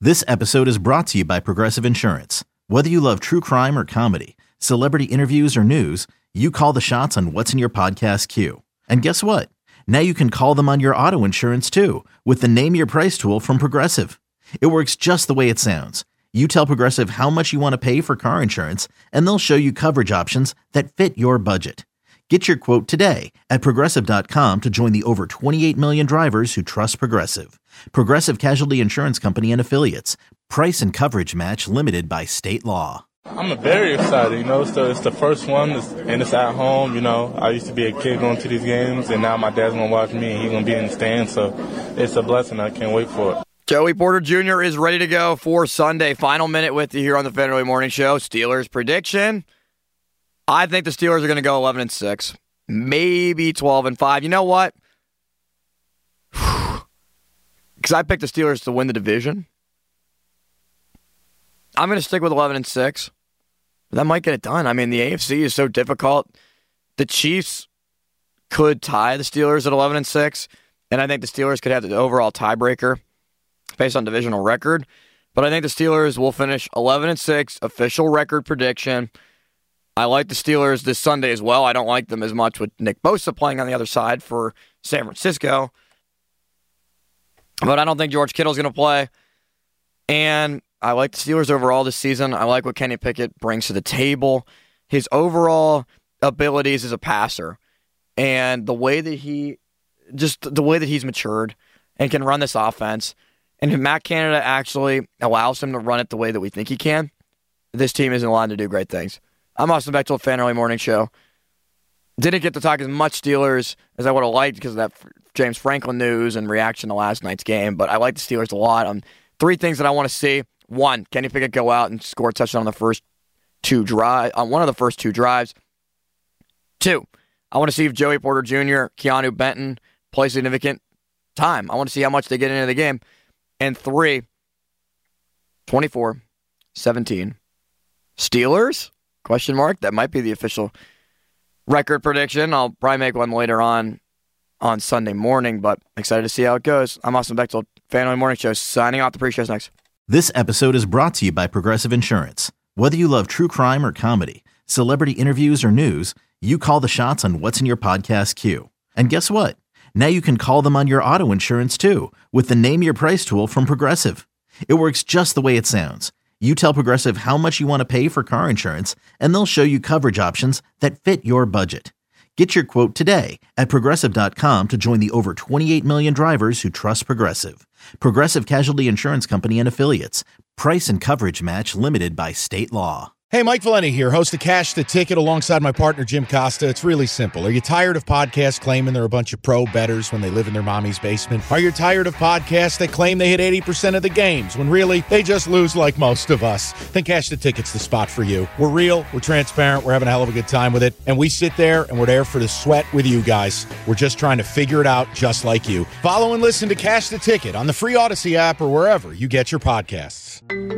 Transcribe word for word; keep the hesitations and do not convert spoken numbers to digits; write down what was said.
This episode is brought to you by Progressive Insurance. Whether you love true crime or comedy, celebrity interviews or news, you call the shots on what's in your podcast queue. And guess what? Now you can call them on your auto insurance too with the Name Your Price tool from Progressive. It works just the way it sounds. You tell Progressive how much you want to pay for car insurance, and they'll show you coverage options that fit your budget. Get your quote today at Progressive dot com to join the over twenty-eight million drivers who trust Progressive. Progressive Casualty Insurance Company and Affiliates. Price and coverage match limited by state law. I'm very excited, you know, it's the, it's the first one, it's, and it's at home, you know. I used to be a kid going to these games, and now my dad's going to watch me, and he's going to be in the stands, so it's a blessing. I can't wait for it. Joey Porter Junior is ready to go for Sunday. Final minute with you here on the Federal Morning Show. Steelers prediction. I think the Steelers are going to go eleven and six, maybe twelve and five. You know what? Because I picked the Steelers to win the division. I'm going to stick with eleven and six. That might get it done. I mean, the A F C is so difficult. The Chiefs could tie the Steelers at eleven and six, and I think the Steelers could have the overall tiebreaker based on divisional record. But I think the Steelers will finish eleven and six, official record prediction. I like the Steelers this Sunday as well. I don't like them as much with Nick Bosa playing on the other side for San Francisco. But I don't think George Kittle's going to play. And I like the Steelers overall this season. I like what Kenny Pickett brings to the table. His overall abilities as a passer. And the way that he, just the way that he's matured and can run this offense. And if Matt Canada actually allows him to run it the way that we think he can, this team isn't allowed to do great things. I'm Austin Bechtel, Fan Early Morning Show. Didn't get to talk as much Steelers as I would have liked because of that James Franklin news and reaction to last night's game, but I like the Steelers a lot. Um, three things that I want to see. One, Kenny Pickett go out and score a touchdown on the first two drive, on one of the first two drives. Two, I want to see if Joey Porter Junior, Keanu Benton play significant time. I want to see how much they get into the game. And three, twenty-four seventeen. Steelers? Question mark. That might be the official record prediction. I'll probably make one later on on Sunday morning, but excited to see how it goes. I'm Austin Bechtel, Fan Early Morning Show, signing off. The pre-show's next. This episode is brought to you by Progressive Insurance. Whether you love true crime or comedy, celebrity interviews or news, you call the shots on what's in your podcast queue. And guess what? Now you can call them on your auto insurance too with the Name Your Price tool from Progressive. It works just the way it sounds. You tell Progressive how much you want to pay for car insurance, and they'll show you coverage options that fit your budget. Get your quote today at Progressive dot com to join the over twenty-eight million drivers who trust Progressive. Progressive Casualty Insurance Company and Affiliates. Price and coverage match limited by state law. Hey, Mike Valeni here, host of Cash the Ticket alongside my partner, Jim Costa. It's really simple. Are you tired of podcasts claiming they're a bunch of pro bettors when they live in their mommy's basement? Are you tired of podcasts that claim they hit eighty percent of the games when really they just lose like most of us? Then Cash the Ticket's the spot for you. We're real, we're transparent, we're having a hell of a good time with it, and we sit there and we're there for the sweat with you guys. We're just trying to figure it out just like you. Follow and listen to Cash the Ticket on the free Odyssey app or wherever you get your podcasts.